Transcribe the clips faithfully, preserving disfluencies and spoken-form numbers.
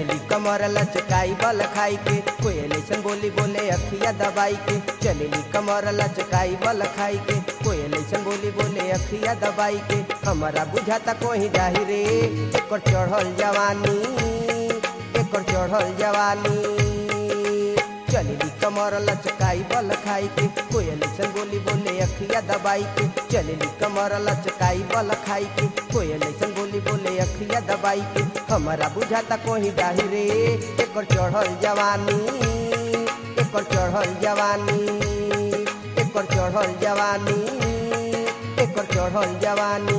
चलेली कमर लचकाई बल खाई के, कोयल ऐसन बोली बोले अखिया दबाई के। चलेली कमर लचकाई बल खाई के, कोयल ऐसन बोली बोले अखिया दबाई के। हमारा बुझाता कोई जाहि रे एकर चढ़ल जवानी, एकर चढ़ल जवानी। चलेली कमर लचकाई बल खाई के, कोयल ऐसन बोली बोले अखिया दबाई के। चलेली कमर लचकाई बल खाई के, कोयल ऐसन बोली बोले अखिया दबाई के। हमारा बुझाता कोई जाहि रे एकर चढ़ल जवानी, एकर चढ़ल जवानी, एकर चढ़ल जवानी, एकर चढ़ल जवानी।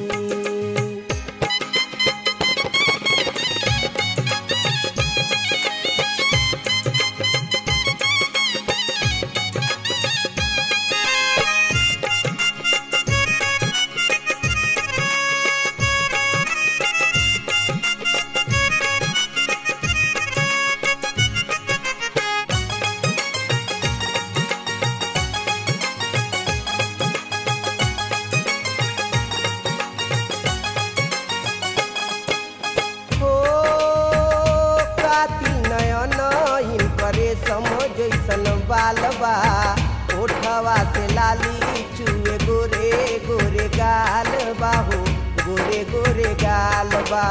जैसन बालबा ओठवा से लाली चुए गोरे गोरे गाल बाहो, गोरे गोरे गाल बा।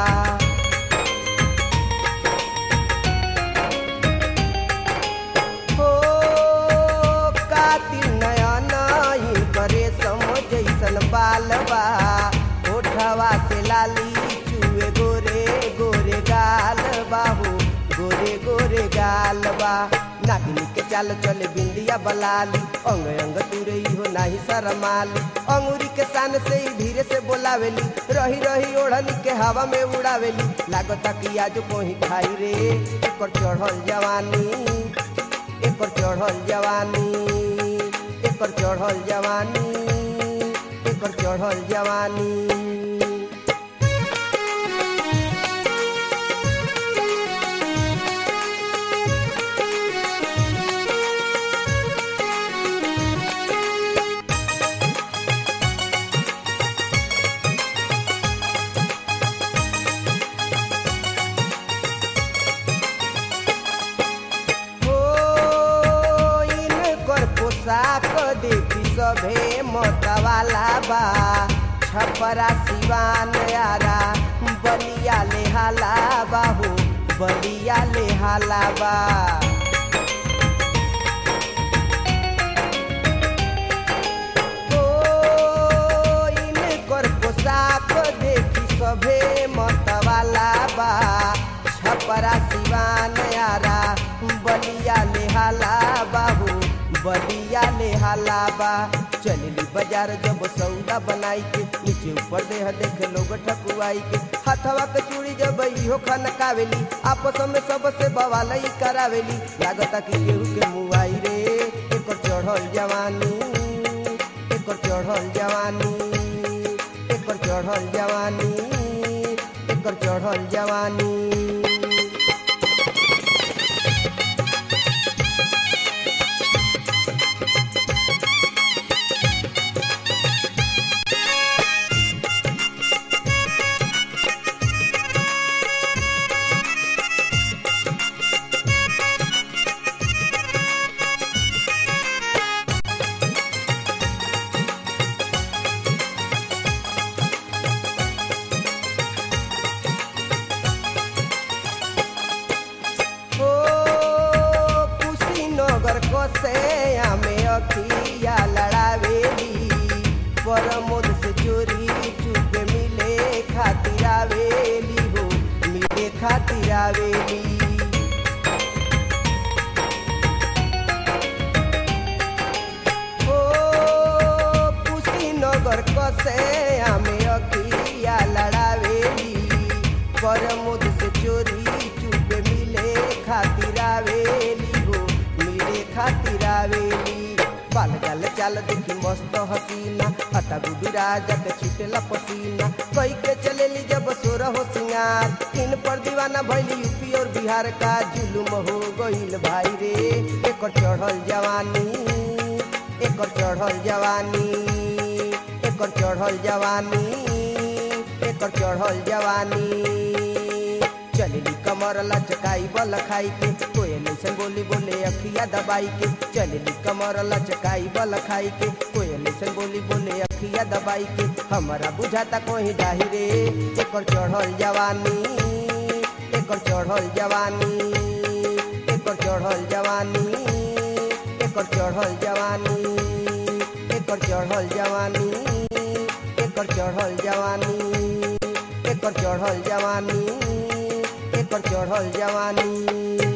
हो कातिल नयन करे सम जैसन बालबा ओठवा से लाली चुए गोरे गोरे गाल बाहो, गोरे गोरे गाल बा। नागिनी के चाल चले बिंदिया बलाली, अंग अंग तुरई हो नाही शरमाली। अंगूरी के सान से ही धीरे से बोलावेली, रही रही ओढ़नी के हवा में उड़ावेली। लागता कि आज कोही खाई रे एकर चढ़ल जवानी, एकर चढ़ल जवानी, एकर चढ़ल जवानी, एकर चढ़ल जवानी। पोशाक देखी सभे मतवाला बा, छपरा सिवान यारा बलिया ले हाला बाहू, बलिया ले हाला बा। ओ इनकर पोशाक देखी सभे मतवाला बा, छपरा सिवान यारा बलिया ले हाला बाहू, बलिया ले हालाबा। चलली बाजार जब सौदा बनाई के, नीचे ऊपर देह देखे लोग ठकुआई के। हथवा के चूड़ी जब इहो खनकावेली, आपस में सबसे बवालई करावेली। लागता कि केहू के मुआई रे एकर चढ़ल जवानी, एकर चढ़ल जवानी, एकर चढ़ल जवानी, एकर चढ़ल जवानी। से हमें अखिया लड़ावेली, परमोद से चोरी चुपे मिले खातिर आवेली हो, मिले खातिर आवेली। ओ कुशीनगर कसे हमें अखिया लड़ावेली, परमोद से चोरी चुपे मिले खातिर आवेली हो, खातिर आवेली। बाल गाल चाल देखी मस्त हसीना, हटा गुडू राजा के छुटेला पसीना। कई के चलेली जब सोरा हो सिंगार, इन पर दीवाना भइली यूपी और बिहार का। जुलुम हो गईल भाई रे एकर चढ़ल जवानी, एकर चढ़ल जवानी, एकर चढ़ल जवानी, एकर चढ़ल जवानी। चल चलली कमर लचकाई बल खाई के कोयल ऐसन बोली बोले अखिया दबाई के चलली कमर लचकाई बल खाई के कोयल ऐसन बोली बोले अखिया दबाई के हमारा बुझाता कोई डाही रे एकर चढ़ल जवानी एकर चढ़ल जवानी एकर चढ़ल जवानी एकर चढ़ल जवानी एकर चढ़ल जवानी एकर चढ़ल जवानी एकर चढ़ल जवानी एकर चढ़ल जवानी।